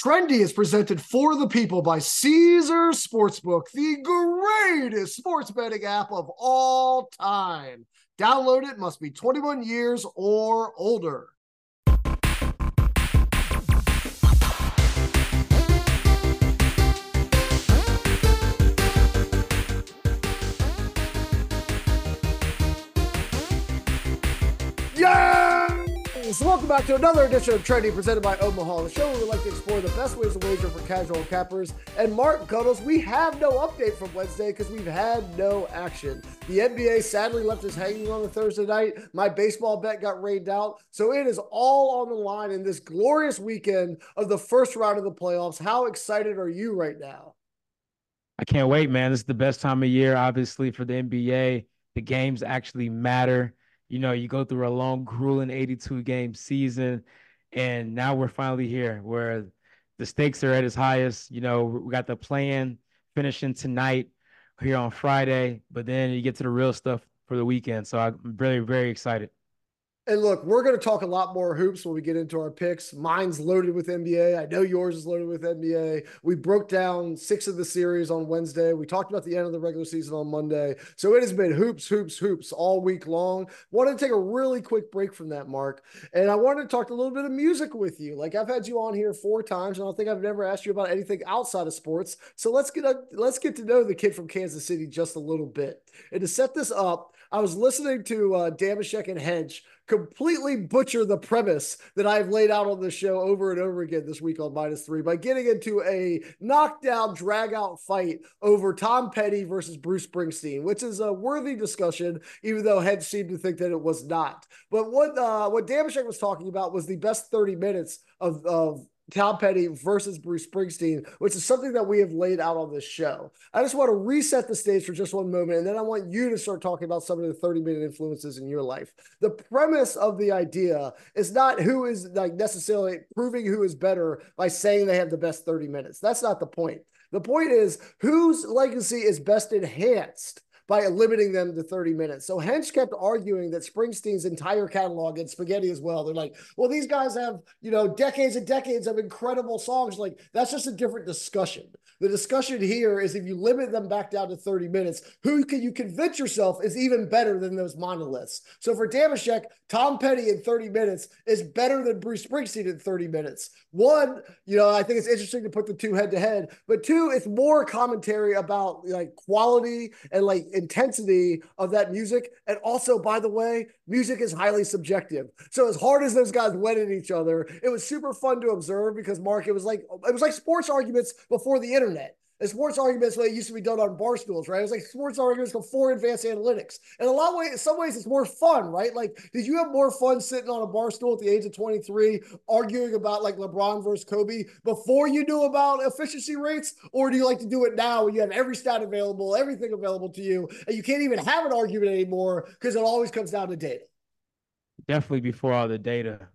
Trendy is presented for the people by Caesar Sportsbook, the greatest sports betting app of all time. Download it, must be 21 years or older. So welcome back to another edition of Trendy presented by Omaha, the show where we like to explore the best ways to wager for casual cappers. And Mark Guttles, we have no update from Wednesday because we've had no action. The NBA sadly left us hanging on a Thursday night. My baseball bet got rained out. So it is all on the line in this glorious weekend of the first round of the playoffs. How excited are you right now? I can't wait, man. This is the best time of year, obviously, for the NBA. The games actually matter. You know, you go through a long, grueling 82 game season, and now we're finally here where the stakes are at its highest. You know, we got the play-in finishing tonight here on Friday, but then you get to the real stuff for the weekend. So I'm very, very excited. And look, we're going to talk a lot more hoops when we get into our picks. Mine's loaded with NBA. I know yours is loaded with NBA. We broke down 6 of the series on Wednesday. We talked about the end of the regular season on Monday. So it has been hoops, hoops, hoops all week long. Wanted to take a really quick break from that, Mark. And I wanted to talk a little bit of music with you. Like, I've had you on here 4 times, and I don't think I've never asked you about anything outside of sports. So let's get to know the kid from Kansas City just a little bit. And to set this up, I was listening to Damashek and Hench completely butcher the premise that I've laid out on the show over and over again this week on -3 by getting into a knockdown, drag-out fight over Tom Petty versus Bruce Springsteen, which is a worthy discussion, even though Hench seemed to think that it was not. But what Damashek was talking about was the best 30 minutes of Tom Petty versus Bruce Springsteen, which is something that we have laid out on this show. I just want to reset the stage for just one moment, and then I want you to start talking about some of the 30-minute influences in your life. The premise of the idea is not who is like necessarily proving who is better by saying they have the best 30 minutes. That's not the point. The point is whose legacy is best enhanced by limiting them to 30 minutes. So Hench kept arguing that Springsteen's entire catalog and Spaghetti as well. They're like, well, these guys have, decades and decades of incredible songs. Like, that's just a different discussion. The discussion here is if you limit them back down to 30 minutes, who can you convince yourself is even better than those monoliths? So for Damashek, Tom Petty in 30 minutes is better than Bruce Springsteen in 30 minutes. One, I think it's interesting to put the two head to head, but two, it's more commentary about like quality and like intensity of that music. And also, by the way, music is highly subjective. So as hard as those guys went at each other, it was super fun to observe because, Mark, it was like sports arguments before the internet. And sports arguments, well, it used to be done on bar stools, right? It was like sports arguments before advanced analytics. And in some ways, it's more fun, right? Like, did you have more fun sitting on a bar stool at the age of 23 arguing about like LeBron versus Kobe before you knew about efficiency rates? Or do you like to do it now when you have every stat available, everything available to you, and you can't even have an argument anymore because it always comes down to data? Definitely before all the data.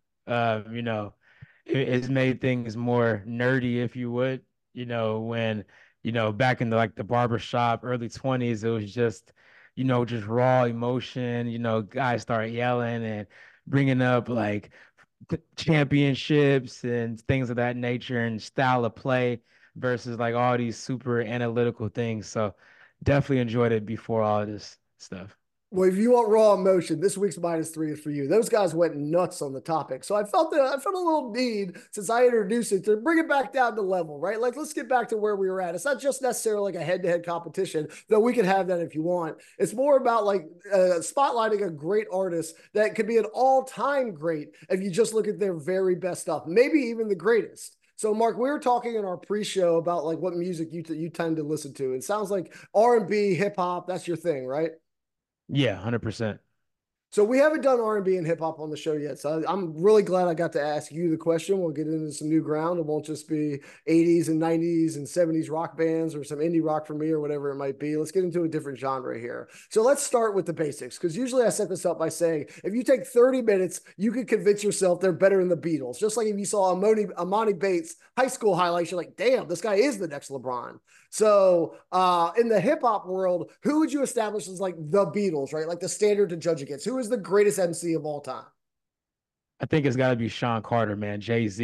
It's made things more nerdy, if you would. When back in the barber shop, early 20s, it was just raw emotion. Guys start yelling and bringing up like championships and things of that nature and style of play versus like all these super analytical things. So definitely enjoyed it before all of this stuff. Well, if you want raw emotion, this week's -3 is for you. Those guys went nuts on the topic. So I felt a little need since I introduced it to bring it back down to level, right? Like, let's get back to where we were at. It's not just necessarily like a head-to-head competition, though we can have that if you want. It's more about like spotlighting a great artist that could be an all-time great if you just look at their very best stuff, maybe even the greatest. So, Mark, we were talking in our pre-show about like what music you tend to listen to. It sounds like R&B, hip hop, that's your thing, right? Yeah, 100%. So we haven't done R&B and hip hop on the show yet. So I'm really glad I got to ask you the question. We'll get into some new ground. It won't just be 80s and 90s and 70s rock bands or some indie rock for me or whatever it might be. Let's get into a different genre here. So let's start with the basics, because usually I set this up by saying, if you take 30 minutes, you could convince yourself they're better than the Beatles. Just like if you saw Amani Bates high school highlights, you're like, damn, this guy is the next LeBron. So in the hip hop world, who would you establish as like the Beatles, right? Like the standard to judge against? Who is the greatest MC of all time? I think it's got to be Sean Carter, man. Jay-Z.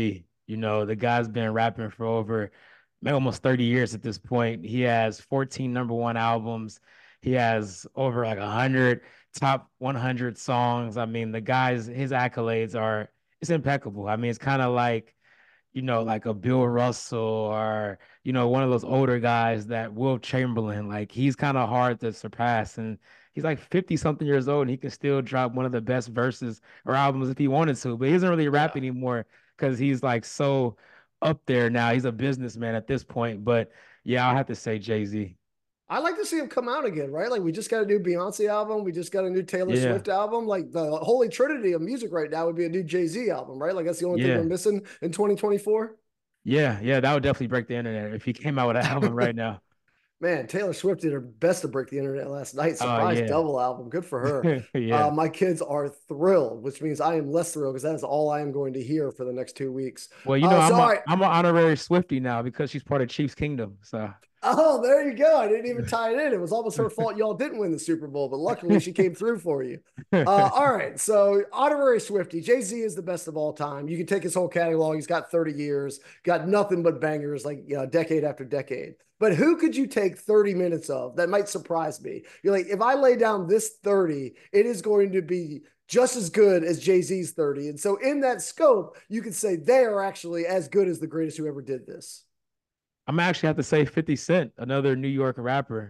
You know, the guy's been rapping for over maybe almost 30 years at this point. He has 14 number one albums. He has over like 100 top 100 songs. I mean, the guy's his accolades are it's impeccable. I mean, it's kind of like like a Bill Russell or, one of those older guys that Will Chamberlain, like he's kind of hard to surpass. And he's like 50 something years old and he can still drop one of the best verses or albums if he wanted to, but he doesn't really rap Yeah. anymore because he's like so up there now. He's a businessman at this point. But yeah, I'll have to say Jay-Z. I like to see him come out again, right? Like we just got a new Beyonce album, we just got a new Taylor Yeah. Swift album. Like the holy trinity of music right now would be a new Jay-Z album, right? Like that's the only thing we're Yeah. missing in 2024. Yeah. Yeah. That would definitely break the internet if he came out with an album right now. Man, Taylor Swift did her best to break the internet last night. Oh, Surprise yeah. double album. Good for her. Yeah. My kids are thrilled, which means I am less thrilled because that is all I am going to hear for the next 2 weeks. Well, So, I'm all a right. I'm an honorary Swiftie now because she's part of Chiefs Kingdom. So Oh, there you go. I didn't even tie it in. It was almost her fault y'all didn't win the Super Bowl, but luckily she came through for you. All right. So, honorary Swifty. Jay Z is the best of all time. You can take his whole catalog. He's got 30 years, got nothing but bangers, like, decade after decade. But who could you take 30 minutes of? That might surprise me. You're like, if I lay down this 30, it is going to be just as good as Jay Z's 30. And so, in that scope, you could say they are actually as good as the greatest who ever did this. I'm actually have to say 50 Cent, another New York rapper.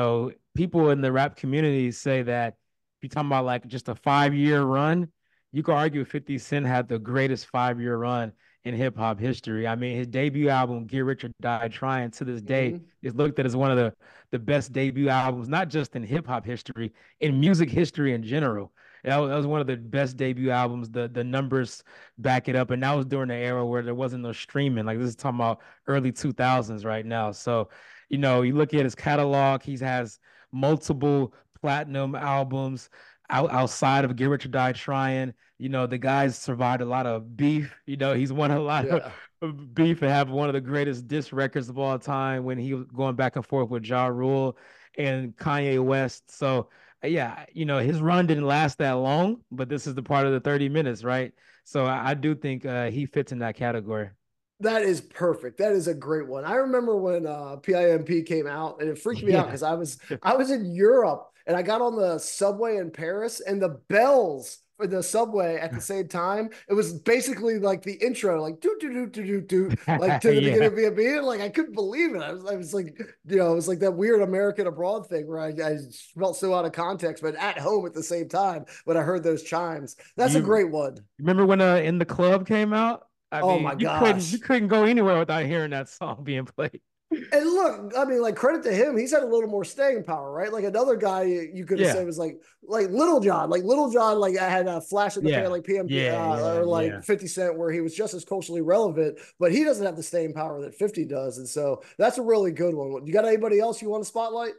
People in the rap community say that if you're talking about like just a 5 year run, you could argue 50 Cent had the greatest 5 year run in hip hop history. I mean, his debut album, Get Rich or Die Trying, to this day Mm-hmm. is looked at as one of the best debut albums, not just in hip hop history, in music history in general. That was one of the best debut albums. The numbers back it up, and that was during the era where there wasn't no streaming. Like this is talking about early 2000s right now. So, you look at his catalog, he has multiple platinum albums outside of Get Rich or Die Trying. The guy's survived a lot of beef. He's won a lot Yeah. of beef and have one of the greatest diss records of all time when he was going back and forth with Ja Rule and Kanye West. So, yeah, his run didn't last that long, but this is the part of the 30 minutes, right? So I do think he fits in that category. That is perfect. That is a great one. I remember when PIMP came out, and it freaked me out Yeah. because I was in Europe and I got on the subway in Paris, and the bells for the subway at the same time. It was basically like the intro, like do do do do do do, like to the beginning Yeah. of BNB. And like I couldn't believe it. I was like, it was like that weird American abroad thing where I felt so out of context, but at home at the same time when I heard those chimes. That's a You great one. remember when In the Club came out? I Oh mean, my you gosh. couldn't go anywhere without hearing that song being played. And look, I mean, like credit to him, he's had a little more staying power, right? Like another guy you could have said Yeah. was like Little John, like I had a flash in the pan, Yeah. like PMP Yeah. Yeah. or like Yeah. 50 Cent, where he was just as culturally relevant, but he doesn't have the staying power that 50 does, and so that's a really good one. You got anybody else you want to spotlight?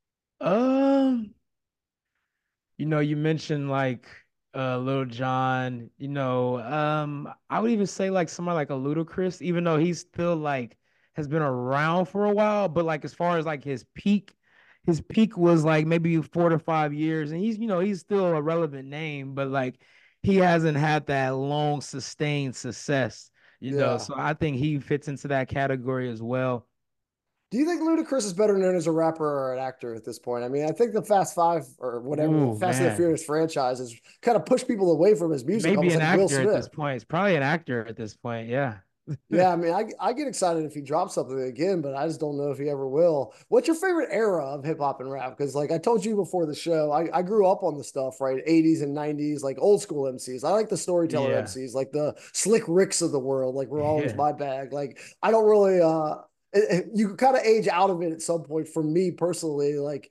Um, you mentioned like Lil Jon, I would even say like somebody like a Ludacris, even though he's still like has been around for a while, but like as far as like his peak was like maybe 4 to 5 years, and he's still a relevant name, but like he hasn't had that long sustained success, Yeah. so I think he fits into that category as well. Do you think Ludacris is better known as a rapper or an actor at this point? I mean, I think the Fast Five or whatever, the Ooh, Fast and the man. Furious franchise has kind of pushed people away from his music, Maybe almost an like Will actor at this Smith. point. It's probably an actor at this point. Yeah. Yeah, I mean, I get excited if he drops something again, but I just don't know if he ever will. What's your favorite era of hip hop and rap? Because, like I told you before the show, I grew up on the stuff, right? 80s and 90s, like old school MCs. I like the storyteller Yeah. MCs, like the Slick Ricks of the world, like were always Yeah. my bag. Like, I don't really, you kind of age out of it at some point for me personally, like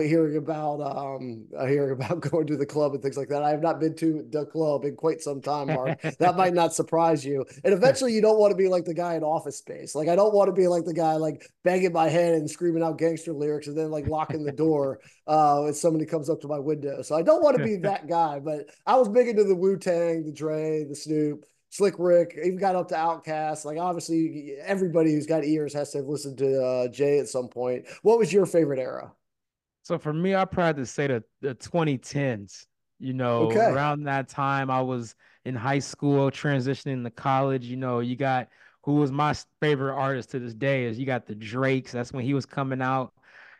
hearing about going to the club and things like that. I have not been to the club in quite some time, Mark. That might not surprise you. And eventually you don't want to be like the guy in Office Space. Like I don't want to be like the guy like banging my head and screaming out gangster lyrics and then like locking the door if somebody comes up to my window. So I don't want to be that guy, but I was big into the Wu-Tang, the Dre, the Snoop, Slick Rick, even got up to Outkast. Like obviously, everybody who's got ears has to have listened to Jay at some point. What was your favorite era? So for me, I probably have to say the 2010s. Okay, Around that time, I was in high school, transitioning to college. You got who was my favorite artist to this day is you got the Drakes. That's when he was coming out.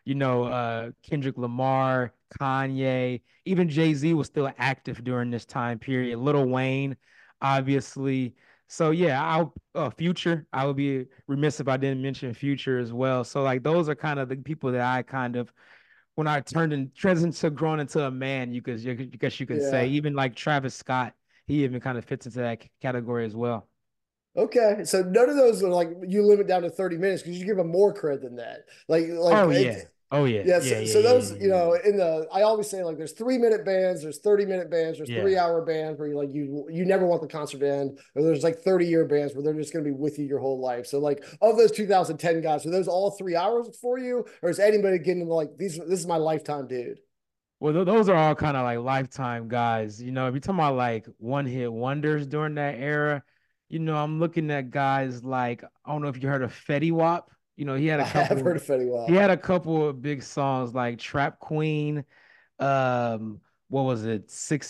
Kendrick Lamar, Kanye, even Jay-Z was still active during this time period. Lil Wayne, obviously. So yeah, Future. I would be remiss if I didn't mention Future as well. So like those are kind of the people that I kind of when I transitioned to growing into a man, you could say Yeah. even like Travis Scott, he even kind of fits into that category as well. Okay, so none of those are like you limit down to 30 minutes because you give them more cred than that. Like Oh it, yeah, oh yeah, yeah. yeah, So, yeah, so yeah, those, yeah, yeah, yeah. in the I always say like there's 3 minute bands, there's 30 minute bands, there's Yeah. 3 hour bands where you never want the concert to end, or there's like 30-year bands where they're just going to be with you your whole life. So like of those 2010 guys, are those all 3 hours for you, or is anybody getting into like these? This is my lifetime, dude. Well, those are all kind of like lifetime guys. If you're talking about like one hit wonders during that era, I'm looking at guys like I don't know if you heard of Fetty Wap. He had a I have couple. heard of Fetty He Wap. had a couple of big songs like Trap Queen. Um, what was it?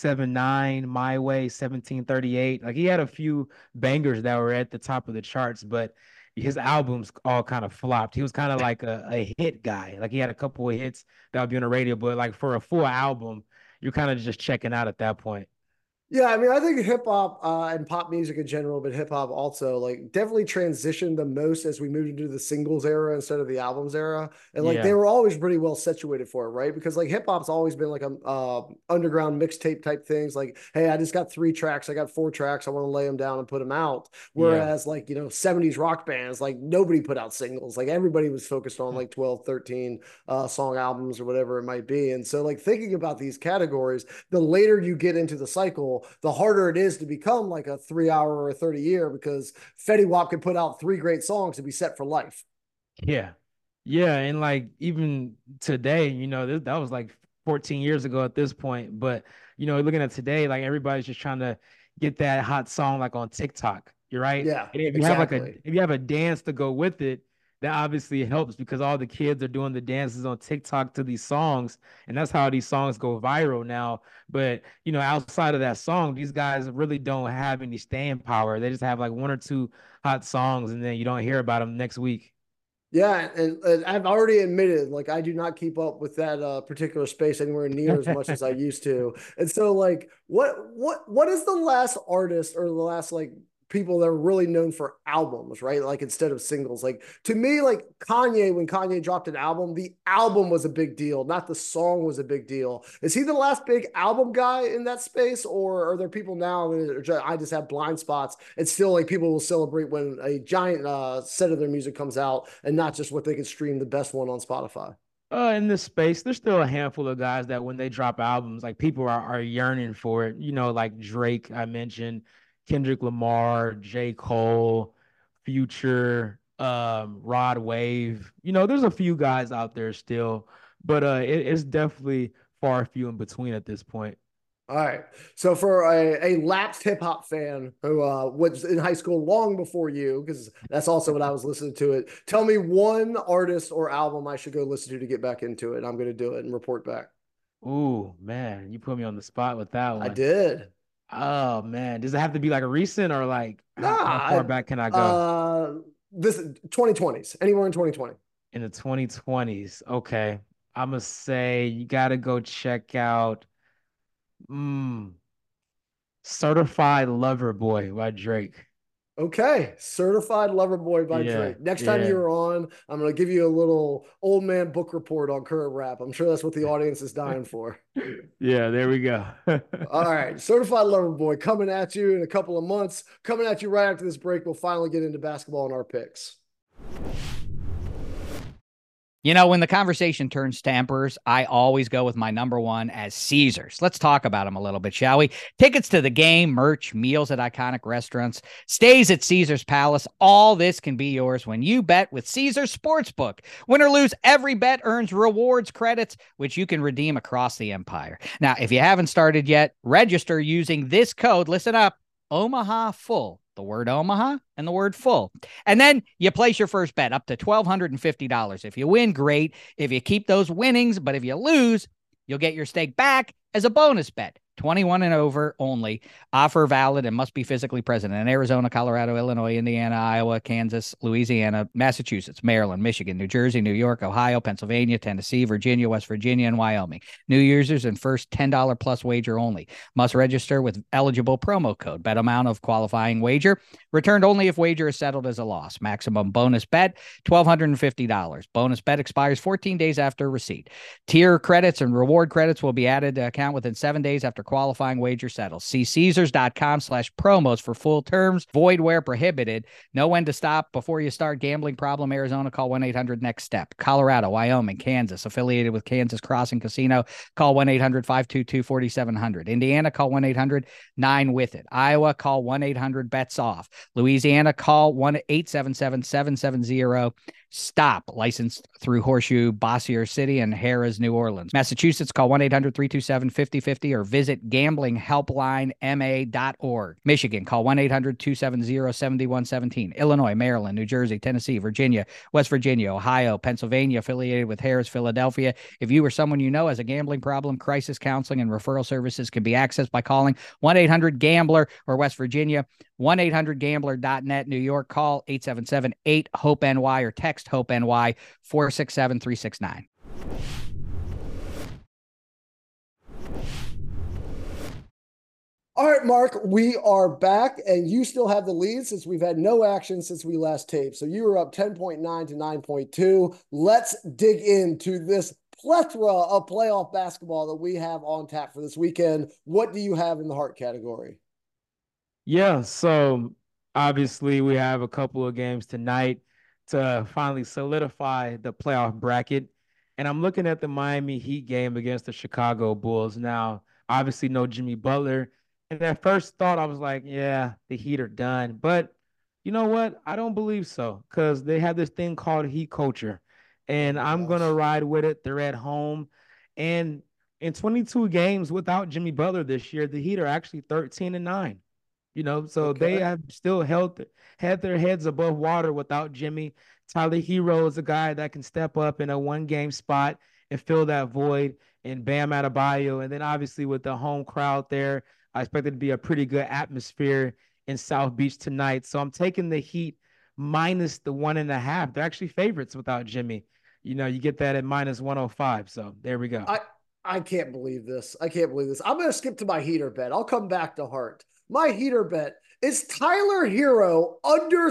679, My Way, 1738. Like he had a few bangers that were at the top of the charts, but his albums all kind of flopped. He was kind of like a hit guy. Like he had a couple of hits that would be on the radio, but like for a full album, you're kind of just checking out at that point. Yeah, I mean, I think hip hop and pop music in general, but hip hop also like definitely transitioned the most as we moved into the singles era instead of the albums era. And like they Yeah, were always pretty well situated for it, right? Because like hip hop's always been like a underground mixtape type things. Like, hey, I just got 3 tracks, I got 4 tracks, I want to lay them down and put them out. yeah, Whereas like 70s rock bands, like nobody put out singles. Like everybody was focused on like 12, 13 song albums or whatever it might be. And so like thinking about these categories, the later you get into the cycle, the harder it is to become like a 3 hour or a 30 year because Fetty Wap can put out 3 great songs and be set for life. yeah, yeah. And like even today, that was like 14 years ago at this point. But looking at today, like everybody's just trying to get that hot song like on TikTok. You're right. Yeah, And exactly. if you have a dance to go with it, that obviously helps because all the kids are doing the dances on TikTok to these songs, and that's how these songs go viral now. But outside of that song, these guys really don't have any staying power. They just have like one or two hot songs, and then you don't hear about them next week. Yeah, and I've already admitted, like I do not keep up with that particular space anywhere near as much as I used to. And so, like, what is the last artist or the last like people that are really known for albums, right? Like instead of singles. Like to me, like Kanye, when Kanye dropped an album, the album was a big deal, not the song was a big deal. Is he the last big album guy in that space, or are there people now that I just have blind spots and still like people will celebrate when a giant set of their music comes out and not just what they can stream the best one on Spotify? In this space, there's still a handful of guys that when they drop albums, like people are yearning for it. Like Drake, I mentioned, Kendrick Lamar, J. Cole, Future, Rod Wave. There's a few guys out there still, but it's definitely far few in between at this point. All right. So for a lapsed hip hop fan who was in high school long before you, because that's also what I was listening to it, tell me one artist or album I should go listen to get back into it. I'm going to do it and report back. Ooh, man, you put me on the spot with that I one. did. Oh man, does it have to be like a recent or like how far Nah, back can I go? this 2020s, anywhere in 2020. In the 2020s. Okay. I'm gonna say you gotta go check out mm, Certified Lover Boy by Drake. Okay, Certified Lover Boy by Yeah, Drake. Next time yeah, you're on, I'm going to give you a little old man book report on current rap. I'm sure that's what the audience is dying for. yeah, there we go. All right, Certified Lover Boy coming at you in a couple of months. Coming at you right after this break. We'll finally get into basketball and our picks. When the conversation turns Stampers, I always go with my number one as Caesars. Let's talk about them a little bit, shall we? Tickets to the game, merch, meals at iconic restaurants, stays at Caesars Palace. All this can be yours when you bet with Caesars Sportsbook. Win or lose, every bet earns rewards credits, which you can redeem across the empire. Now, if you haven't started yet, register using this code. Listen up, Omaha Full. The word Omaha and the word full. And then you place your first bet up to $1,250. If you win, great. If you keep those winnings, but if you lose, you'll get your stake back as a bonus bet. 21 and over only. Offer valid and must be physically present in Arizona, Colorado, Illinois, Indiana, Iowa, Kansas, Louisiana, Massachusetts, Maryland, Michigan, New Jersey, New York, Ohio, Pennsylvania, Tennessee, Virginia, West Virginia, and Wyoming. New users and first $10 plus wager only. Must register with eligible promo code. Bet amount of qualifying wager. Returned only if wager is settled as a loss. Maximum bonus bet, $1,250. Bonus bet expires 14 days after receipt. Tier credits and reward credits will be added to account within 7 days after qualifying wager settles. See Caesars.com/promos for full terms. Void where prohibited. Know when to stop before you start. Gambling problem, Arizona, call 1-800-NEXT-STEP. Colorado, Wyoming, Kansas, affiliated with Kansas Crossing Casino, call 1-800-522-4700. Indiana, call 1-800-9-WITH-IT. Iowa, call 1-800-BETS-OFF. Louisiana, call 1-877-770 STOP, licensed through Horseshoe, Bossier City, and Harrah's, New Orleans. Massachusetts, call 1-800-327-5050 or visit gamblinghelplinema.org. Michigan, call 1-800-270-7117. Illinois, Maryland, New Jersey, Tennessee, Virginia, West Virginia, Ohio, Pennsylvania, affiliated with Harrah's, Philadelphia. If you or someone you know has a gambling problem, crisis counseling and referral services can be accessed by calling 1-800-GAMBLER, or West Virginia, 1-800-GAMBLER.net. New York, call 877-8-HOPE-NY or text HOPE-NY 467-369. All right, Mark, we are back, and you still have the lead since we've had no action since we last taped. So you were up 10.9 to 9.2. Let's dig into this plethora of playoff basketball that we have on tap for this weekend. What do you have in the heart category? Yeah, so obviously we have a couple of games tonight to finally solidify the playoff bracket. And I'm looking at the Miami Heat game against the Chicago Bulls. Now, obviously no Jimmy Butler. And at first thought, I was like, yeah, the Heat are done. But you know what? I don't believe so, because they have this thing called Heat culture. And I'm going to ride with it. They're at home. And in 22 games without Jimmy Butler this year, the Heat are actually 13-9. So they have still had their heads above water without Jimmy. Tyler Hero is a guy that can step up in a one-game spot and fill that void, and Bam Adebayo. And then obviously with the home crowd there, I expect it to be a pretty good atmosphere in South Beach tonight. So I'm taking the Heat minus the 1.5. They're actually favorites without Jimmy. You get that at minus 105. So there we go. I can't believe this. I'm going to skip to my heater bet. I'll come back to heart. My heater bet is Tyler Hero under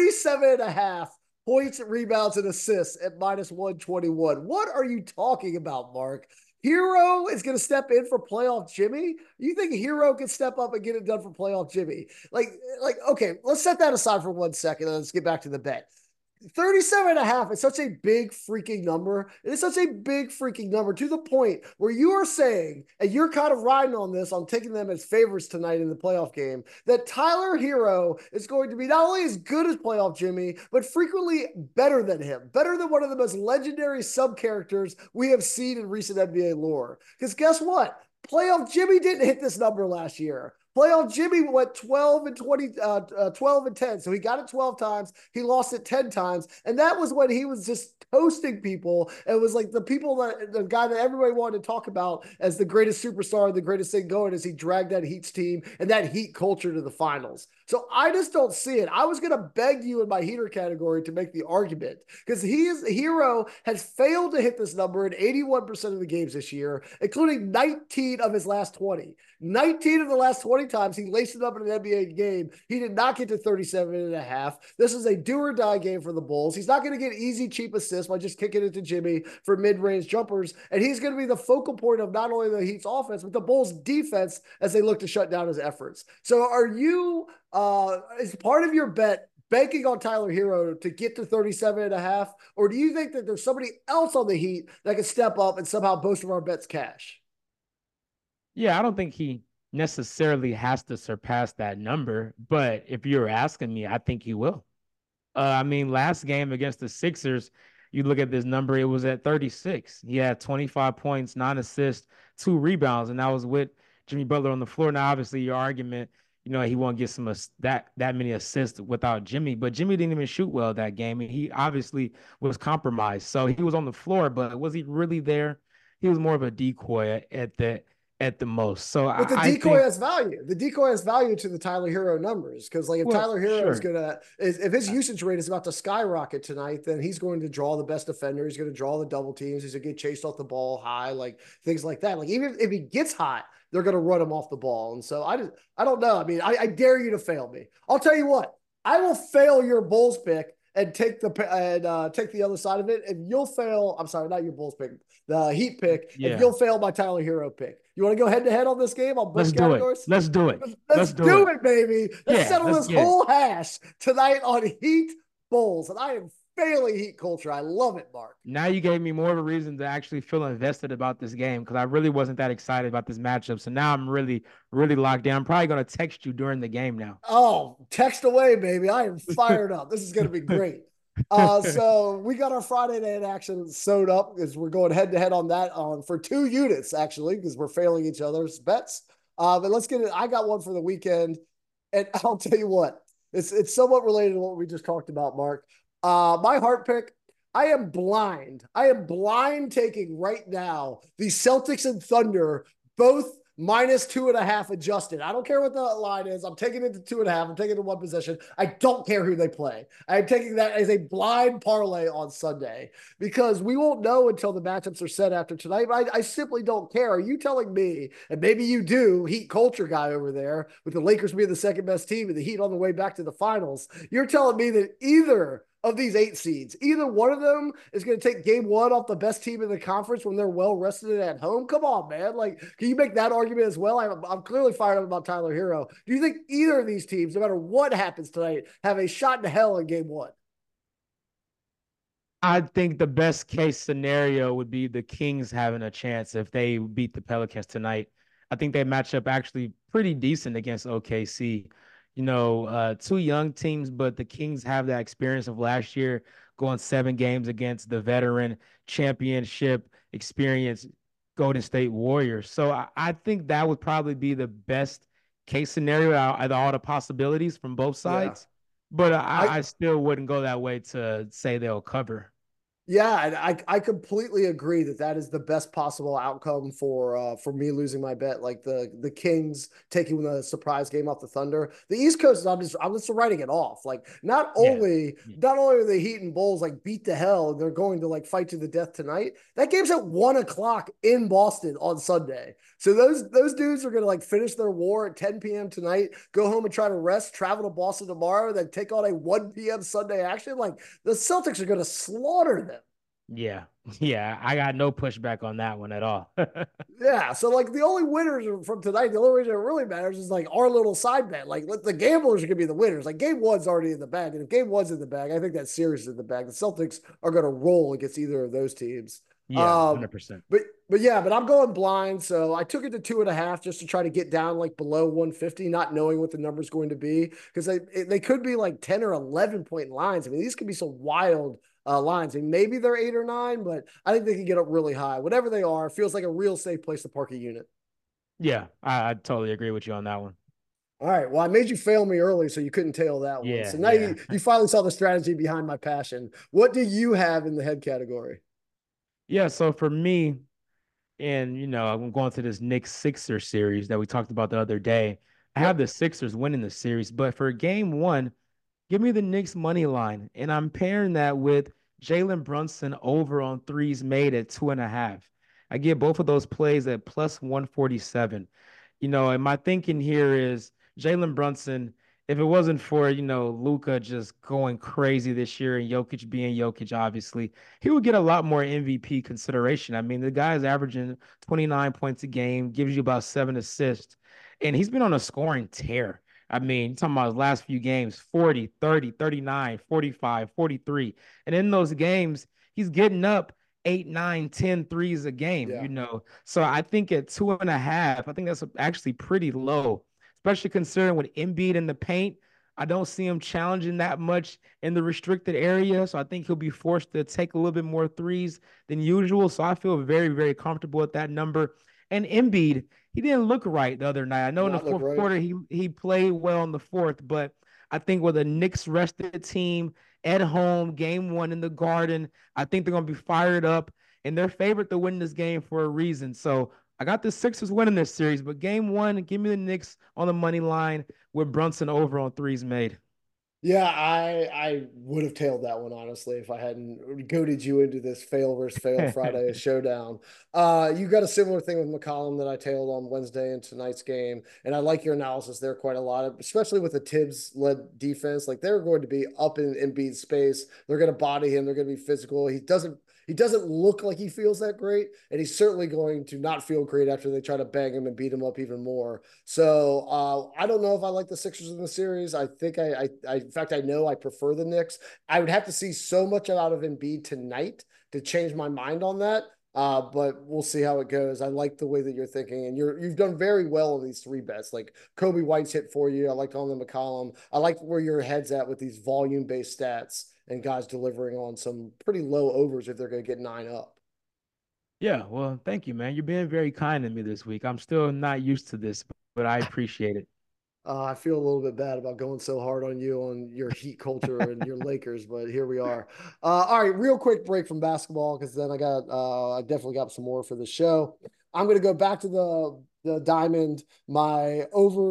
37.5 points, rebounds, and assists at minus 121. What are you talking about, Mark? Hero is going to step in for playoff Jimmy? You think Hero can step up and get it done for playoff Jimmy? Okay, let's set that aside for 1 second and let's get back to the bet. 37.5 is such a big freaking number. It is such a big freaking number to the point where you are saying, and you're kind of riding on this, I'm taking them as favorites tonight in the playoff game, that Tyler Hero is going to be not only as good as playoff Jimmy, but frequently better than him, better than one of the most legendary sub-characters we have seen in recent NBA lore. Because guess what? Playoff Jimmy didn't hit this number last year. Playoff Jimmy went 12 and 10. So he got it 12 times. He lost it 10 times. And that was when he was just toasting people. It was like the guy that everybody wanted to talk about as the greatest superstar, the greatest thing going, as he dragged that Heat's team and that Heat culture to the finals. So I just don't see it. I was going to beg you in my heater category to make the argument, because Hero has failed to hit this number in 81% of the games this year, including 19 of his last 20. 19 of the last 20 times he laced it up in an NBA game, he did not get to 37.5. This is a do or die game for the Bulls. He's not going to get easy, cheap assists by just kicking it to Jimmy for mid-range jumpers. And he's going to be the focal point of not only the Heat's offense, but the Bulls' defense as they look to shut down his efforts. So are you, as part of your bet, banking on Tyler Hero to get to 37.5? Or do you think that there's somebody else on the Heat that can step up and somehow both of our bets cash? Yeah, I don't think he necessarily has to surpass that number, but if you're asking me, I think he will. Last game against the Sixers, you look at this number, it was at 36. He had 25 points, 9 assists, 2 rebounds, and that was with Jimmy Butler on the floor. Now, obviously, your argument, he won't get that many assists without Jimmy, but Jimmy didn't even shoot well that game, and he obviously was compromised. So he was on the floor, but was he really there? He was more of a decoy at at the most. So But the I decoy think, has value. The decoy has value to the Tyler Hero numbers because, like, if well, Tyler Hero is sure. gonna, if his usage rate is about to skyrocket tonight, then he's going to draw the best defender. He's going to draw the double teams. He's going to get chased off the ball high, like things like that. Like even if he gets hot, they're going to run him off the ball. And so I don't know. I mean, I dare you to fail me. I'll tell you what. I will fail your Bulls pick and take the other side of it. If you'll fail, I'm sorry, not your Bulls pick, the Heat pick. If Yeah. you'll fail my Tyler Hero pick, you want to go head to head on this game on Let's both do it. categories? Let's do it. Let's Let's do do it. it, baby. Let's Yeah, settle let's this get it. whole hash tonight on Heat Bulls, and I am failing Heat culture. I love it, Mark. Now you gave me more of a reason to actually feel invested about this game because I really wasn't that excited about this matchup. So now I'm really, really locked in. I'm probably going to text you during the game now. Oh, text away, baby. I am fired up. This is going to be great. So we got our Friday night action sewed up because we're going head to head on that for 2 units, actually, because we're failing each other's bets. But let's get it. I got one for the weekend. And I'll tell you what, it's somewhat related to what we just talked about, Mark. My heart pick, I am blind. I am blind taking right now the Celtics and Thunder, both -2.5 adjusted. I don't care what the line is. I'm taking it to 2.5. I'm taking it to one possession. I don't care who they play. I'm taking that as a blind parlay on Sunday because we won't know until the matchups are set after tonight. But I simply don't care. Are you telling me, and maybe you do, Heat culture guy over there, with the Lakers being the second best team and the Heat on the way back to the finals, you're telling me that either of these 8 seeds, either one of them is going to take game 1 off the best team in the conference when they're well rested at home? Come on, man. Like, can you make that argument as well? I'm clearly fired up about Tyler Hero. Do you think either of these teams, no matter what happens tonight, have a shot to hell in game 1? I think the best case scenario would be the Kings having a chance if they beat the Pelicans tonight. I think they match up actually pretty decent against OKC. Two young teams, but the Kings have that experience of last year going 7 games against the veteran championship experience Golden State Warriors. So I think that would probably be the best case scenario out of all the possibilities from both Yeah. sides. But I I still wouldn't go that way to say they'll cover. Yeah, and I completely agree that that is the best possible outcome for me losing my bet. Like the Kings taking the surprise game off the Thunder. The East Coast, I'm just writing it off. Like Yeah. not only are the Heat and Bulls like beat the hell, they're going to like fight to the death tonight. That game's at 1 o'clock in Boston on Sunday. So those dudes are gonna like finish their war at 10 p.m. tonight, go home and try to rest, travel to Boston tomorrow, then take on a 1 p.m. Sunday action. Like the Celtics are gonna slaughter them. Yeah. Yeah. I got no pushback on that one at all. Yeah, so like the only winners from tonight, the only reason it really matters is like our little side bet. Like the gamblers are gonna be the winners. Like game 1's already in the bag, and if game 1's in the bag, I think that series is in the bag. The Celtics are gonna roll against either of those teams. Yeah, Um, 100%. but I'm going blind, so I took it to 2.5 just to try to get down like below 150, not knowing what the number's going to be because they could be like 10 or 11 point lines. I mean, these could be some wild lines. I mean, maybe they're 8 or 9, but I think they can get up really high. Whatever they are, feels like a real safe place to park a unit. Yeah, I totally agree with you on that one. All right. Well, I made you fail me early, so you couldn't tail that one. Yeah, So now yeah. you finally saw the strategy behind my passion. What do you have in the head category? Yeah, so for me, and I'm going to this Knicks Sixers series that we talked about the other day. I have Yep. the Sixers winning the series, but for game 1, give me the Knicks money line. And I'm pairing that with Jalen Brunson over on threes made at 2.5. I get both of those plays at plus 147. And my thinking here is Jalen Brunson, if it wasn't for, Luka just going crazy this year and Jokic being Jokic, obviously, he would get a lot more MVP consideration. I mean, the guy's averaging 29 points a game, gives you about 7 assists, and he's been on a scoring tear. I mean, you're talking about his last few games, 40, 30, 39, 45, 43. And in those games, he's getting up 8, 9, 10 threes a Yeah. game. So I think at 2.5, I think that's actually pretty low, especially considering with Embiid in the paint. I don't see him challenging that much in the restricted area. So I think he'll be forced to take a little bit more threes than usual. So I feel very, very comfortable at that number. And Embiid, he didn't look right the other night. I know Did in the not look fourth right. quarter he played well in the fourth, but I think with a Knicks rested team at home, game 1 in the Garden, I think they're going to be fired up, and they're favored to win this game for a reason. So I got the Sixers winning this series, but game one, give me the Knicks on the money line with Brunson over on threes made. Yeah, I would have tailed that one honestly if I hadn't goaded you into this fail versus fail Friday showdown. You got a similar thing with McCollum that I tailed on Wednesday in tonight's game, and I like your analysis there quite a lot, especially with the Tibbs led defense. Like they're going to be up in Embiid's space. They're going to body him. They're going to be physical. He doesn't look like he feels that great, and he's certainly going to not feel great after they try to bang him and beat him up even more. So I don't know if I like the Sixers in the series. I think in fact, I know I prefer the Knicks. I would have to see so much out of Embiid tonight to change my mind on that. But we'll see how it goes. I like the way that you're thinking, and you've done very well on these three bets. Like Kobe White's hit for you. I like on the McCollum. I like where your head's at with these volume based stats and guys delivering on some pretty low overs if they're going to get 9 up. Yeah, well, thank you, man. You're being very kind to me this week. I'm still not used to this, but I appreciate it. I feel a little bit bad about going so hard on you on your Heat culture and your Lakers, but here we are. All right, real quick break from basketball because then I definitely got some more for the show. I'm going to go back to the diamond. My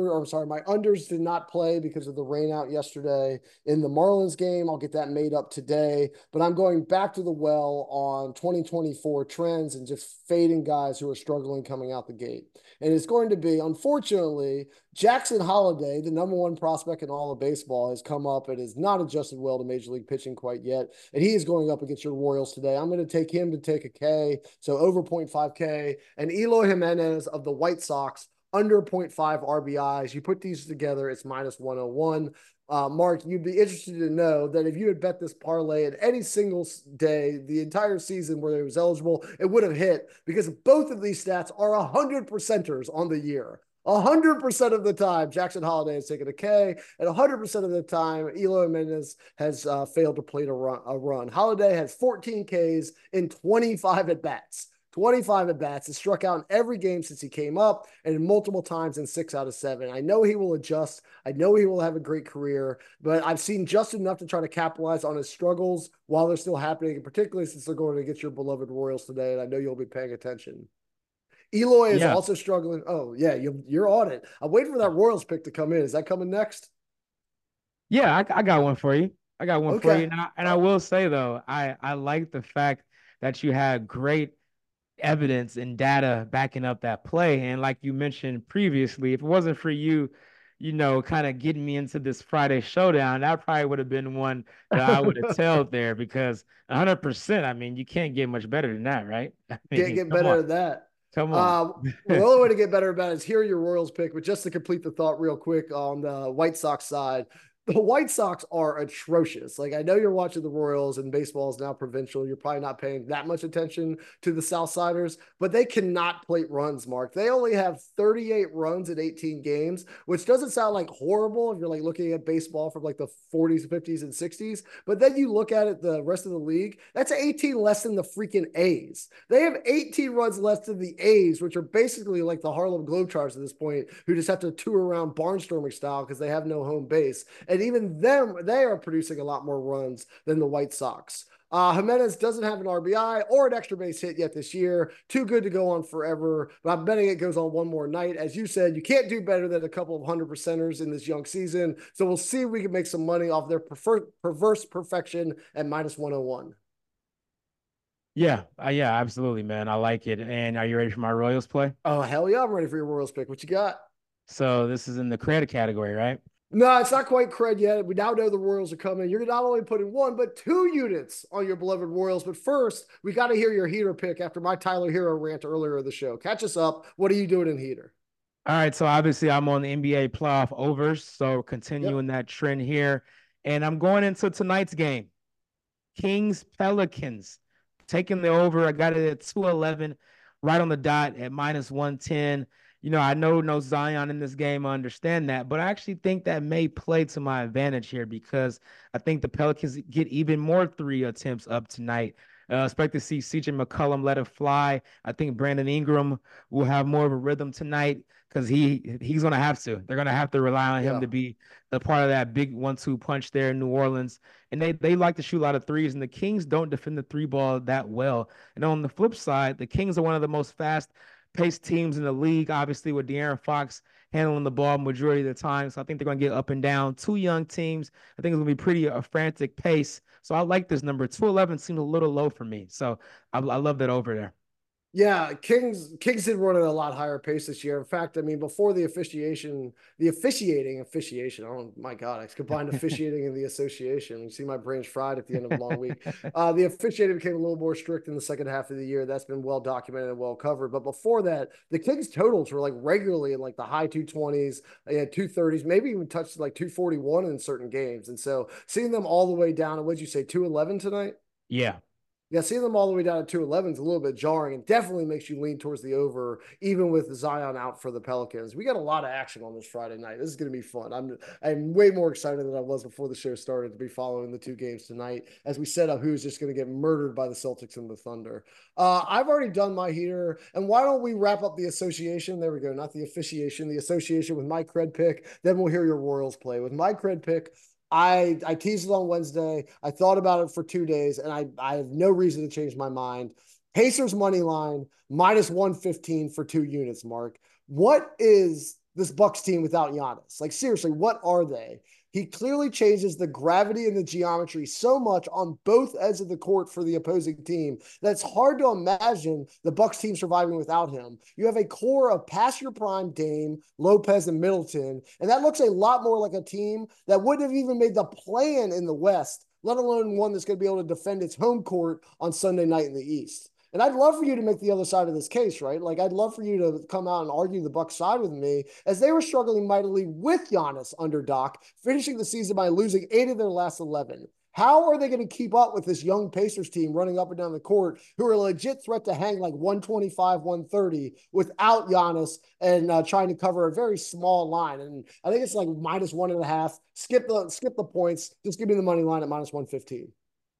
unders did not play because of the rain out yesterday in the Marlins game. I'll get that made up today, but I'm going back to the well on 2024 trends and just fading guys who are struggling coming out the gate. And it's going to be, unfortunately, Jackson Holliday, the number one prospect in all of baseball, has come up and has not adjusted well to Major League pitching quite yet. And he is going up against your Royals today. I'm going to take him to take a K, so over 0.5 K. And Eloy Jimenez of the White Sox, under 0.5 RBIs. You put these together, it's minus 101. Mark, you'd be interested to know that if you had bet this parlay at any single day, the entire season where it was eligible, it would have hit because both of these stats are 100%ers on the year. 100% of the time, Jackson Holliday has taken a K, and 100% of the time, Eloy Jimenez has failed to plate a run. Holliday has 14 Ks in 25 at-bats. 25 at-bats, has struck out in every game since he came up and multiple times in 6 out of 7. I know he will adjust. I know he will have a great career, but I've seen just enough to try to capitalize on his struggles while they're still happening, particularly since they're going to get your beloved Royals today, and I know you'll be paying attention. Eloy is also struggling. Oh, yeah, you're on it. I'm waiting for that Royals pick to come in. Is that coming next? Yeah, I got one for you. I got one for you. And I will say, though, I like the fact that you had great evidence and data backing up that play. And like you mentioned previously, if it wasn't for you, kind of getting me into this Friday showdown, that probably would have been one that I would have tailed there because 100%, I mean, you can't get much better than that, right? I mean, can't get better than that. Come on. The only way to get better about it is hear your Royals pick, but just to complete the thought real quick on the White Sox side, the White Sox are atrocious. Like, I know you're watching the Royals and baseball is now provincial. You're probably not paying that much attention to the Southsiders, but they cannot plate runs, Mark. They only have 38 runs in 18 games, which doesn't sound like horrible if you're like looking at baseball from like the 40s, 50s, and 60s. But then you look at it, the rest of the league, that's 18 less than the freaking A's. They have 18 runs less than the A's, which are basically like the Harlem Globetrotters at this point, who just have to tour around barnstorming style because they have no home base. And even them, they are producing a lot more runs than the White Sox. Jimenez doesn't have an RBI or an extra base hit yet this year. Too good to go on forever. But I'm betting it goes on one more night. As you said, you can't do better than a couple of 100%ers in this young season. So we'll see if we can make some money off their perverse perfection at minus 101. Yeah, absolutely, man. I like it. And are you ready for my Royals play? Oh, hell yeah. I'm ready for your Royals pick. What you got? So this is in the credit category, right? No, it's not quite cred yet. We now know the Royals are coming. You're not only putting 1, but 2 units on your beloved Royals. But first, we got to hear your heater pick after my Tyler Hero rant earlier in the show. Catch us up. What are you doing in heater? All right, so obviously I'm on the NBA playoff overs, so continuing that trend here. And I'm going into tonight's game. Kings Pelicans taking the over. I got it at 211, right on the dot at minus 110. I know no Zion in this game. I understand that, but I actually think that may play to my advantage here because I think the Pelicans get even more 3 attempts up tonight. Expect to see CJ McCollum let it fly. I think Brandon Ingram will have more of a rhythm tonight because he's going to have to. They're going to have to rely on him to be a part of that big 1-2 punch there in New Orleans. And they like to shoot a lot of threes, and the Kings don't defend the 3 ball that well. And on the flip side, the Kings are one of the most fast pace teams in the league, obviously with De'Aaron Fox handling the ball majority of the time. So I think they're going to get up and down. Two young teams. I think it's going to be pretty a frantic pace. So I like this number. 211 seems a little low for me. So I love that over there. Yeah, Kings did run at a lot higher pace this year. In fact, I mean, before the officiating. Oh my God, I combined officiating and the association. You see my brain's fried at the end of a long week. The officiating became a little more strict in the second half of the year. That's been well documented and well covered. But before that, the Kings totals were like regularly in like the high 220s, 230s, maybe even touched like 241 in certain games. And so seeing them all the way down, and what'd you say, 211 tonight? Yeah. Yeah, seeing them all the way down at 211 is a little bit jarring and definitely makes you lean towards the over, even with Zion out for the Pelicans. We got a lot of action on this Friday night. This is going to be fun. I'm way more excited than I was before the show started to be following the two games tonight as we set up who's just going to get murdered by the Celtics and the Thunder. I've already done my heater, and why don't we wrap up the association? There we go, not the officiation, the association with my cred pick. Then we'll hear your Royals play. With my cred pick, I teased it on Wednesday. I thought about it for 2 days, and I have no reason to change my mind. Pacers money line minus 115 for 2 units, Mark. What is this Bucks team without Giannis? Like, seriously, what are they? He clearly changes the gravity and the geometry so much on both ends of the court for the opposing team that's hard to imagine the Bucks team surviving without him. You have a core of past your prime Dame, Lopez, and Middleton, and that looks a lot more like a team that wouldn't have even made the play-in in the West, let alone one that's going to be able to defend its home court on Sunday night in the East. And I'd love for you to make the other side of this case, right? Like, I'd love for you to come out and argue the Bucks side with me, as they were struggling mightily with Giannis under Doc, finishing the season by losing 8 of their last 11. How are they going to keep up with this young Pacers team running up and down the court, who are a legit threat to hang like 125, 130 without Giannis and trying to cover a very small line? And I think it's like minus 1.5. Skip the points. Just give me the money line at minus 115.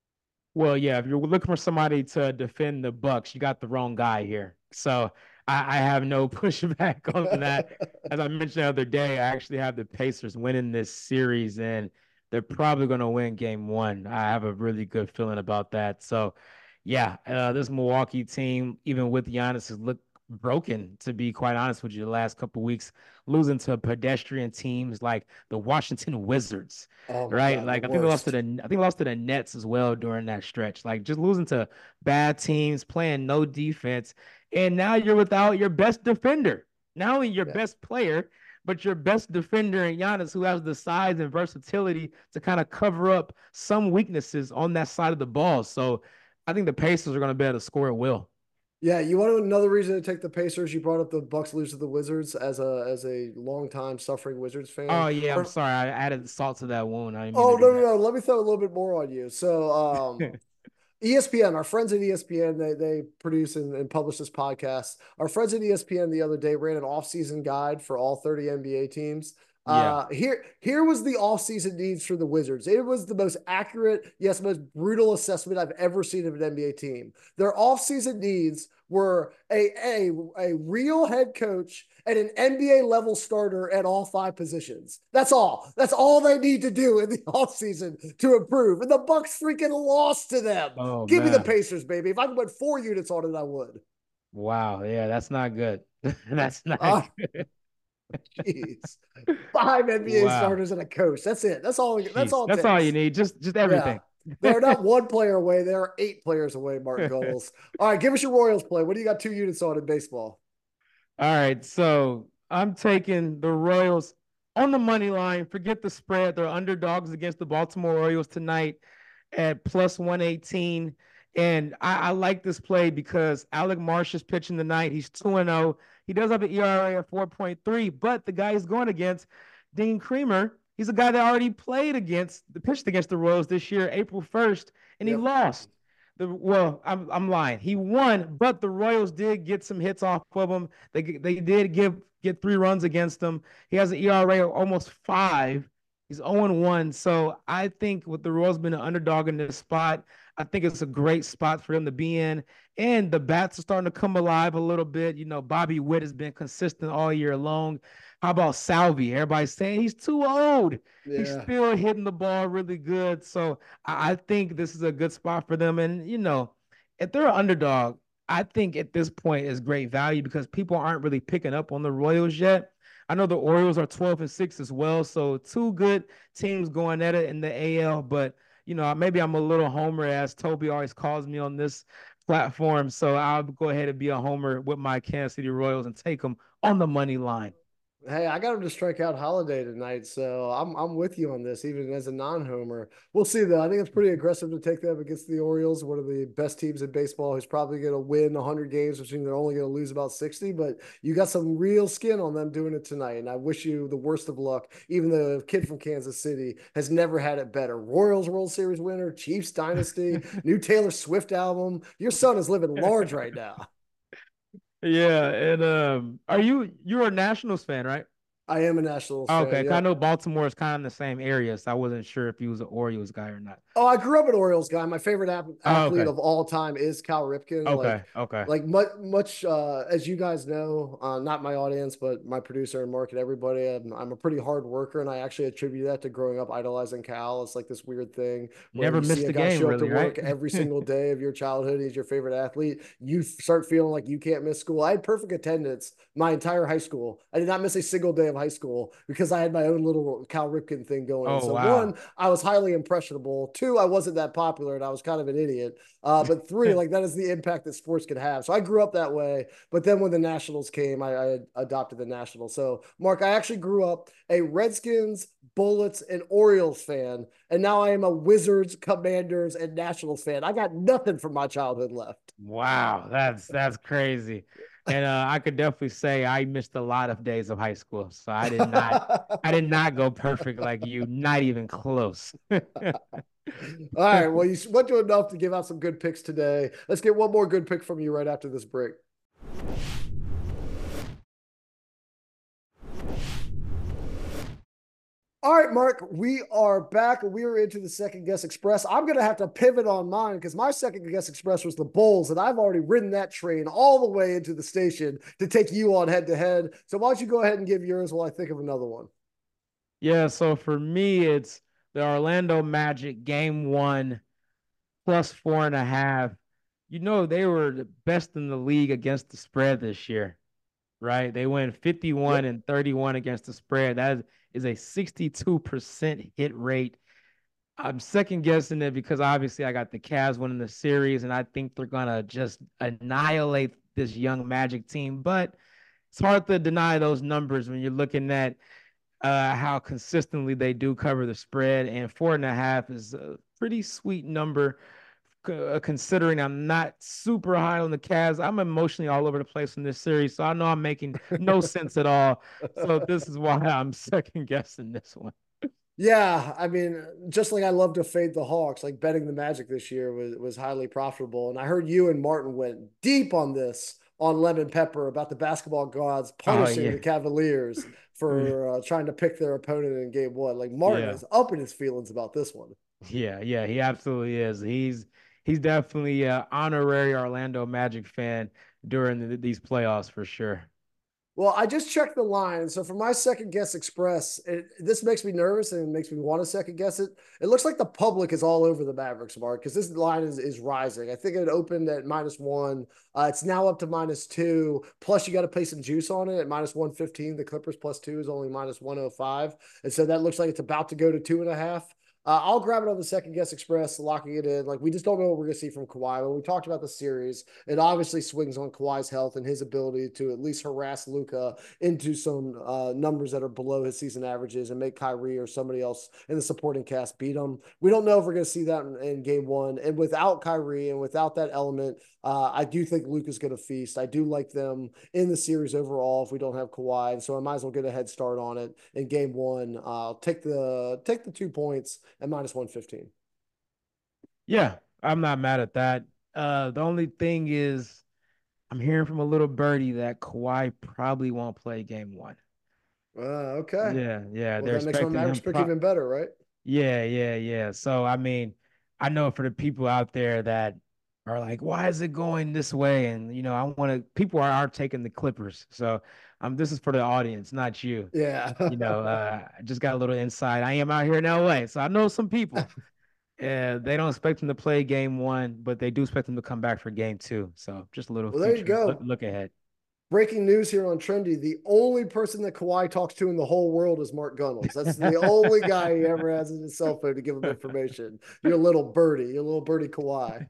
Well, yeah, if you're looking for somebody to defend the Bucks, you got the wrong guy here. So I have no pushback on that. As I mentioned the other day, I actually have the Pacers winning this series, and they're probably going to win game one. I have a really good feeling about that. So, yeah, this Milwaukee team, even with Giannis, has looked broken, to be quite honest with you, the last couple of weeks, losing to pedestrian teams like the Washington Wizards. Oh my Right, God, like the I think they lost worst. to they lost to the Nets as well during that stretch. Like just losing to bad teams, playing no defense, and now you're without your best defender. Not only your Yeah. best player, but your best defender in Giannis, who has the size and versatility to kind of cover up some weaknesses on that side of the ball. So I think the Pacers are going to be able to score at will. Yeah, you want another reason to take the Pacers? You brought up the Bucks lose to the Wizards as a longtime suffering Wizards fan. Oh yeah, I'm Or, sorry, I added salt to that wound. I didn't mean to oh do no, let me throw a little bit more on you. So that. ESPN, our friends at ESPN, they produce and publish this podcast. Our friends at ESPN the other day ran an off-season guide for all 30 NBA teams. Yeah. Here was the off-season needs for the Wizards. It was the most accurate, yes, most brutal assessment I've ever seen of an NBA team. Their off-season needs were a real head coach and an NBA level starter at all 5 positions. That's all. That's all they need to do in the offseason to improve. And the Bucks freaking lost to them. Oh Give me the man. Pacers, baby. If I could put 4 units on it, I would. Wow. Yeah, that's not good. That's not Oh, good. jeez. 5 NBA Wow. starters and a coach. That's it. That's Jeez. all it That's all you takes. need. Just Yeah. everything. They're not one player away. They're 8 players away, Martin Goals. All right, give us your Royals play. What do you got 2 units on in baseball? All right. So I'm taking the Royals on the money line. Forget the spread. They're underdogs against the Baltimore Orioles tonight at plus 118. And I like this play because Alec Marsh is pitching tonight. He's 2-0. He does have an ERA of 4.3, but the guy he's going against, Dean Creamer, he's a guy that already pitched against the Royals this year, April 1st, and he Yep. lost. I'm lying. He won, but the Royals did get some hits off of him. They did get 3 runs against him. He has an ERA of almost 5. He's 0-1. So I think with the Royals being an underdog in this spot, I think it's a great spot for them to be in. And the bats are starting to come alive a little bit. You know, Bobby Witt has been consistent all year long. How about Salvi? Everybody's saying he's too old. He's Yeah. still hitting the ball really good. So I think this is a good spot for them. And, you know, if they're an underdog, I think at this point is great value because people aren't really picking up on the Royals yet. I know the Orioles are 12-6 as well, so two good teams going at it in the AL. But maybe I'm a little homer, as Toby always calls me on this platform. So I'll go ahead and be a homer with my Kansas City Royals and take them on the money line. Hey, I got him to strike out Holiday tonight, so I'm with you on this, even as a non-homer. We'll see though. I think it's pretty aggressive to take them against the Orioles, one of the best teams in baseball, who's probably going to win 100 games, which means they're only going to lose about 60. But you got some real skin on them doing it tonight, and I wish you the worst of luck. Even the kid from Kansas City has never had it better. Royals World Series winner, Chiefs dynasty, new Taylor Swift album. Your son is living large right now. Yeah, and you're a Nationals fan, right? I am a Nationals fan. Okay, 'cause I Yep. know Baltimore is kind of in the same area, so I wasn't sure if he was an Orioles guy or not. Oh, I grew up an Orioles guy. My favorite Oh, athlete okay, of all time is Cal Ripken. okay, okay. Like much as you guys know, not my audience, but my producer and Mark and everybody. I'm a pretty hard worker, and I actually attribute that to growing up idolizing Cal. It's like this weird thing where Never you see missed a a guy game, show up to really, right? work every single day of your childhood. He's your favorite athlete. You start feeling like you can't miss school. I had perfect attendance my entire high school. I did not miss a single day of high school because I had my own little Cal Ripken thing going. And Oh so wow. one, I was highly impressionable. Two, I wasn't that popular and I was kind of an idiot. But three, like that is the impact that sports can have. So I grew up that way. But then when the Nationals came, I adopted the Nationals. So Mark, I actually grew up a Redskins, Bullets, and Orioles fan. And now I am a Wizards, Commanders, and Nationals fan. I got nothing from my childhood left. Wow, that's crazy. And I could definitely say I missed a lot of days of high school. So I did not go perfect like you, not even close. All right. Well, you went to enough to give out some good picks today. Let's get one more good pick from you right after this break. All right, Mark, we are back. We are into the second guess express. I'm going to have to pivot on mine because my second guess express was the Bulls, and I've already ridden that train all the way into the station to take you on head to head. So why don't you go ahead and give yours while I think of another one? Yeah, so for me, it's the Orlando Magic game 1 +4.5. They were the best in the league against the spread this year, right? They went Yep. 51 and 31 against the spread. That is a 62% hit rate. I'm second guessing it because obviously I got the Cavs winning the series, and I think they're gonna just annihilate this young Magic team. But it's hard to deny those numbers when you're looking at how consistently they do cover the spread, and 4.5 is a pretty sweet number. Considering I'm not super high on the Cavs, I'm emotionally all over the place in this series, so I know I'm making no sense at all. So this is why I'm second guessing this one. Yeah, I mean, just like I love to fade the Hawks, like betting the Magic this year was highly profitable. And I heard you and Martin went deep on this on Lemon Pepper about the basketball gods Oh punishing yeah, the Cavaliers for trying to pick their opponent in game one. Like Martin yeah, is up in his feelings about this one. yeah. He absolutely is. He's definitely an honorary Orlando Magic fan during these playoffs for sure. Well, I just checked the line. So for my second guess express, this makes me nervous and it makes me want to second guess it. It looks like the public is all over the Mavericks, Mark, because this line is rising. I think it opened at -1. It's now up to -2. Plus, you got to play some juice on it at -115. The Clippers +2 is only -105. And so that looks like it's about to go to 2.5. I'll grab it on the second guess express, locking it in. Like we just don't know what we're going to see from Kawhi. When we talked about the series, it obviously swings on Kawhi's health and his ability to at least harass Luka into some numbers that are below his season averages and make Kyrie or somebody else in the supporting cast beat him. We don't know if we're going to see that in game one. And without Kyrie and without that element, I do think Luka's going to feast. I do like them in the series overall if we don't have Kawhi. And so I might as well get a head start on it in game one. Take the 2 points at -115. Yeah, I'm not mad at that. The only thing is, I'm hearing from a little birdie that Kawhi probably won't play game 1. Okay. Yeah. Well, They're that makes my expecting Mavericks him. pick even better, right? Yeah. So I mean, I know for the people out there that are like, why is it going this way? And I want to. People are taking the Clippers. So this is for the audience, not you. Yeah. I just got a little insight. I am out here in LA, so I know some people. They don't expect him to play game one, but they do expect him to come back for game two. So just a little Well, there you future go. look ahead. Breaking news here on Trendy. The only person that Kawhi talks to in the whole world is Mark Gunnels. That's the only guy he ever has in his cell phone to give him information. You're a little birdie. You're a little birdie Kawhi.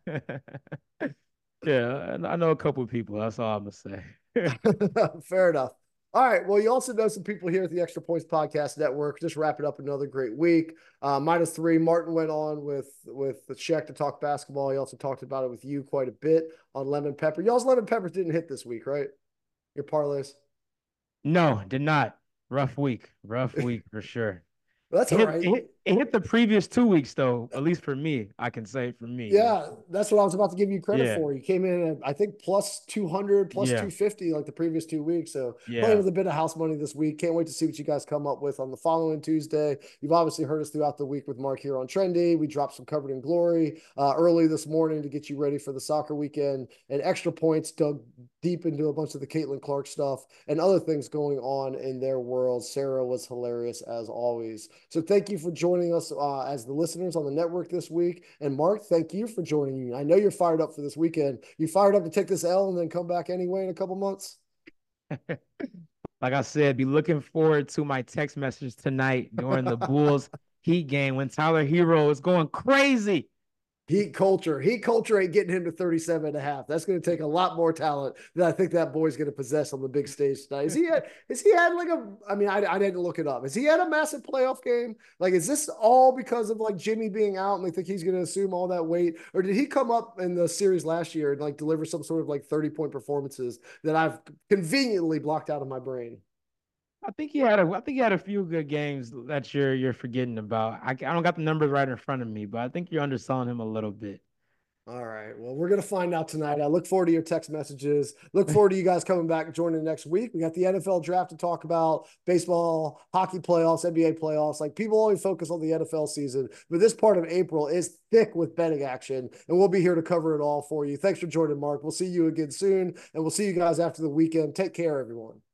Yeah, I know a couple of people. That's all I'm gonna say. Fair enough. All right. Well, you also know some people here at the Extra Points Podcast Network. Just wrapping up another great week. -3. Martin went on with the check to talk basketball. He also talked about it with you quite a bit on Lemon Pepper. Y'all's Lemon Peppers didn't hit this week, right? Your parlays. No, did not. Rough week for sure. That's It all hit, right. it hit the previous 2 weeks though, at least for me. I can say for me. Yeah, that's what I was about to give you credit Yeah, for. You came in at, I think, plus 200, plus yeah, 250 like the previous 2 weeks. So playing yeah. with a bit of house money this week. Can't wait to see what you guys come up with on the following Tuesday. You've obviously heard us throughout the week with Mark here on Trendy. We dropped some Covered in Glory early this morning to get you ready for the soccer weekend. And Extra Points dug deep into a bunch of the Caitlin Clark stuff and other things going on in their world. Sarah was hilarious as always. So thank you for joining us as the listeners on the network this week. And Mark, thank you for joining me. I know you're fired up for this weekend. You fired up to take this L and then come back anyway in a couple months? Like I said, be looking forward to my text message tonight during the Bulls Heat game when Tyler Hero is going crazy. Heat culture. Heat culture ain't getting him to 37 and a half. That's going to take a lot more talent than I think that boy's going to possess on the big stage tonight. Is he had like I didn't look it up. Has he had a massive playoff game? Like, is this all because of like Jimmy being out and they think he's going to assume all that weight? Or did he come up in the series last year and like deliver some sort of like 30-point performances that I've conveniently blocked out of my brain? I think he had a few good games that you're forgetting about. I don't got the numbers right in front of me, but I think you're underselling him a little bit. All right. Well, we're going to find out tonight. I look forward to your text messages. Look forward to you guys coming back and joining next week. We got the NFL draft to talk about, baseball, hockey playoffs, NBA playoffs. Like, people only focus on the NFL season, but this part of April is thick with betting action, and we'll be here to cover it all for you. Thanks for joining, Mark. We'll see you again soon, and we'll see you guys after the weekend. Take care, everyone.